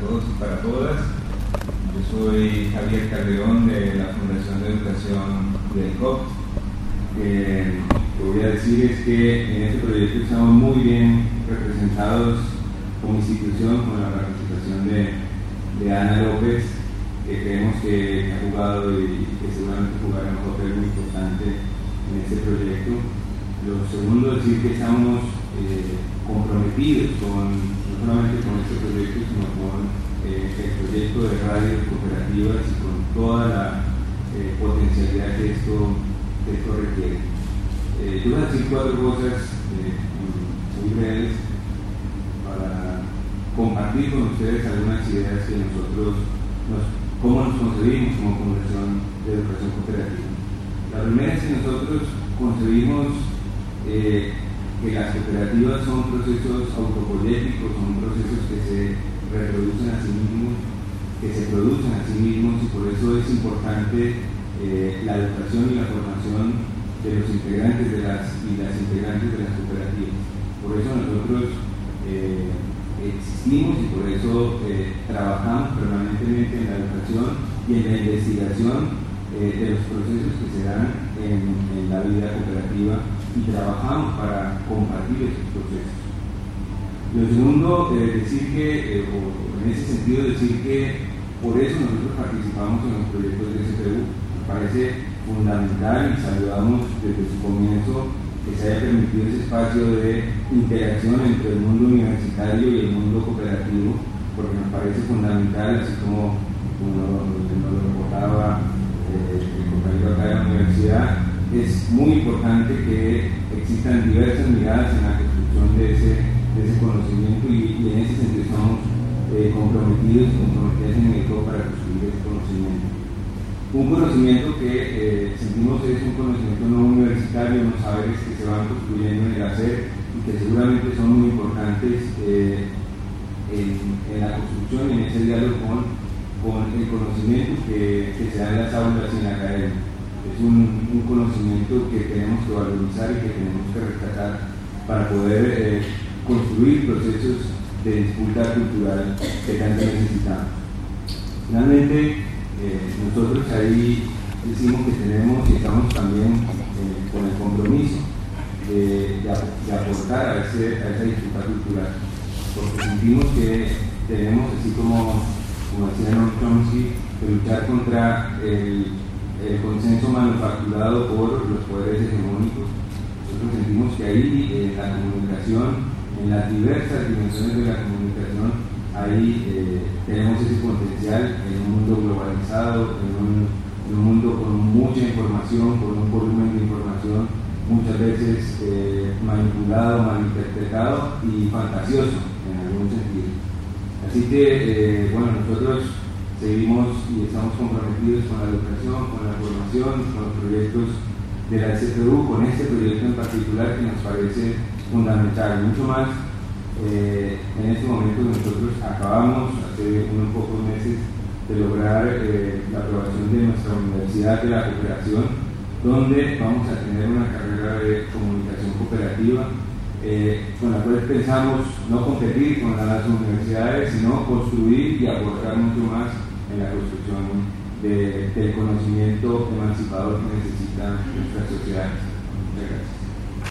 todos y para todas. Yo soy Javier Calderón de la Fundación de Educación del COP. Lo que voy a decir es que en este proyecto estamos muy bien representados como institución, con la participación de Ana López, que creemos que ha jugado y que seguramente jugará un papel muy importante en este proyecto. Lo segundo, decir que estamos comprometidos no solamente con este proyecto, sino con el proyecto de radio cooperativas y con toda la potencialidad que esto requiere. Yo voy a decir 4 cosas muy breves para compartir con ustedes algunas ideas que cómo nos concebimos como Fundación de Educación Cooperativa. La primera es que nosotros concebimos que las cooperativas son procesos autopoyéticos, son procesos que se reproducen a sí mismos, que se producen a sí mismos, y por eso es importante la educación y la formación de los integrantes y las integrantes de las cooperativas. Por eso nosotros existimos y por eso trabajamos permanentemente en la educación y en la investigación de los procesos que se dan en la vida cooperativa, y trabajamos para compartir esos procesos. Lo segundo, decir que, en ese sentido, decir que por eso nosotros participamos en los proyectos de SPU. Nos parece fundamental y saludamos desde su comienzo que se haya permitido ese espacio de interacción entre el mundo universitario y el mundo cooperativo, porque nos parece fundamental, así como lo recordaba el compañero acá de la universidad. Es muy importante que existan diversas miradas en la construcción de ese conocimiento, y en ese sentido estamos comprometidos en el COP para construir ese conocimiento. Un conocimiento que sentimos es un conocimiento no universitario, unos saberes que se van construyendo en el hacer y que seguramente son muy importantes en la construcción y en ese diálogo con el conocimiento que se da en las aulas y en la academia. Es un conocimiento que tenemos que valorizar y que tenemos que rescatar para poder construir procesos de disputa cultural que tanto necesitamos. Finalmente, nosotros ahí decimos que tenemos y estamos también con el compromiso de aportar a esa disputa cultural, porque sentimos que tenemos, así como decía Noam Chomsky, que luchar contra el consenso manufacturado por los poderes hegemónicos. Nosotros sentimos que ahí en la comunicación, en las diversas dimensiones de la comunicación, ahí tenemos ese potencial en un mundo globalizado, en un mundo con mucha información, con un volumen de información muchas veces manipulado, malinterpretado y fantasioso en algún sentido. Así que, nosotros seguimos y estamos comprometidos con la educación, con la formación, con los proyectos de la SPU, con este proyecto en particular que nos parece fundamental. Mucho más, en este momento nosotros acabamos, hace unos pocos meses, de lograr la aprobación de nuestra Universidad de la Cooperación, donde vamos a tener una carrera de comunicación cooperativa, con la cual pensamos no competir con las universidades, sino construir y aportar mucho más en la construcción del conocimiento emancipador que necesitan nuestras sociedades. Muchas gracias.